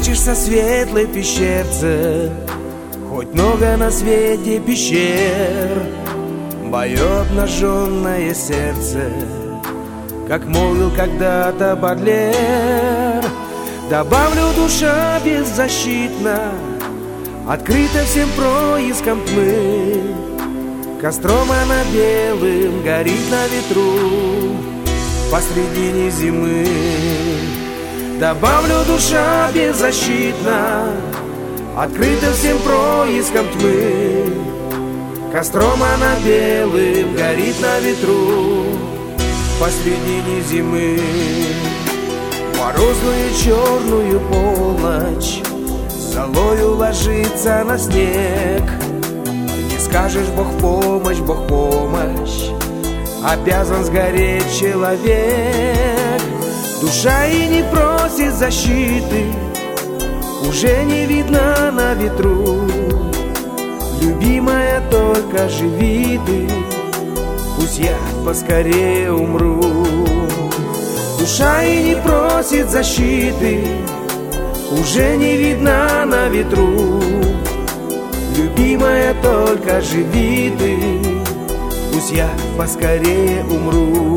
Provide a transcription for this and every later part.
Прячешься в светлой пещерце, хоть много на свете пещер. Мое обнаженное сердце, как молвил когда-то Бодлер. Добавлю, душа беззащитна, открыта всем проискам тьмы. Костром она белым горит на ветру посредине зимы. Добавлю, душа беззащитна, открыта всем проискам тьмы. Костром она белым горит на ветру посредине зимы. Морозную черную полночь золою ложится на снег. Не скажешь: Бог помощь, Бог помощь, обязан сгореть человек. Душа и не просит защиты, уже не видно на ветру. Любимая, только живи ты, пусть я поскорее умру. Душа и не просит защиты, уже не видна на ветру. Любимая, только живи ты, пусть я поскорее умру.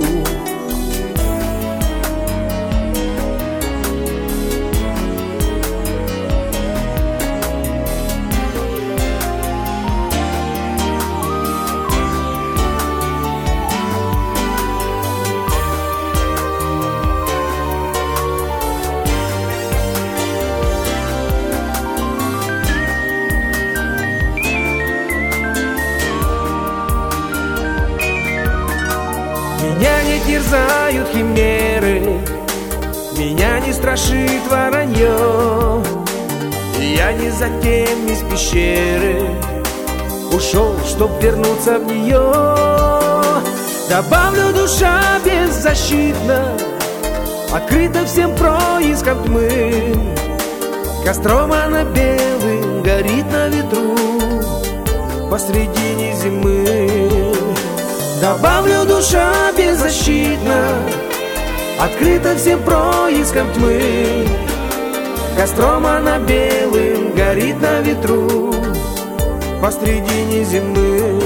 Меня не терзают химеры, меня не страшит воронье. И я не за тем из пещеры ушел, чтоб вернуться в нее. Добавлю, душа беззащитна, открыта всем проискам тьмы. Костром она белым горит на ветру посредине зимы. Добавлю, душа беззащитна, открыта всем проискам тьмы. Костром она белым горит на ветру посредине зимы.